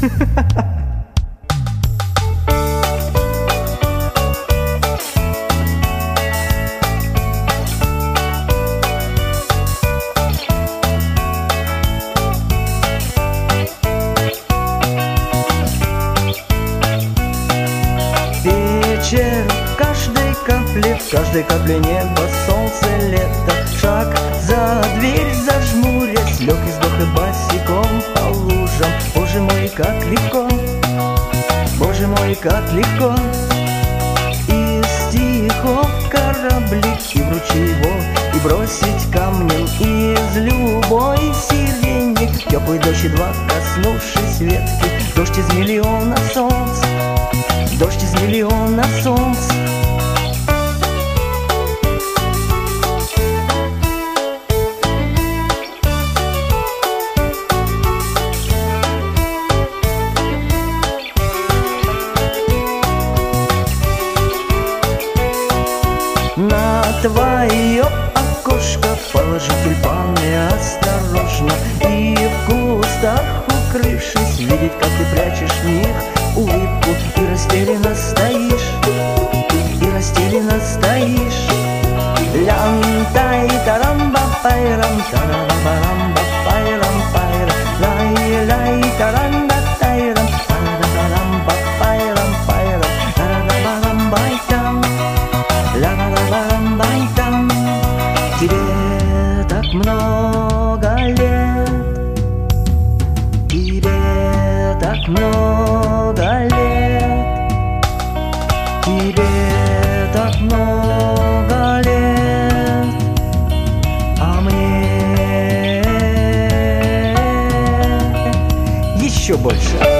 Вечер в каждой капле неба, солнце, лето. Шаг за дверь, зажмурясь, легкий вздох и босиком по лужам. Боже мой, как легко, боже мой, как легко. Из стихов кораблик, и в ручей и бросить камнем. Из любой сирени теплый дождь, едва коснувшись ветки. Дождь из миллиона солнц, дождь из миллиона солнц. На твое окошко положи тюльпаны осторожно, и в кустах укрывшись, видеть, как ты прячешь в них улыбку. И растерянно стоишь, и растерянно стоишь. Лям-тай тарамба пайрам тарамба пайрам пайрам лай-лай таранда тайрам тарамба пайрам пайрам тарамбайтам ла-ла-ла-ла-байтам. Тебе так много лет, тебе так много лет, тебе так много лет, а мне еще больше.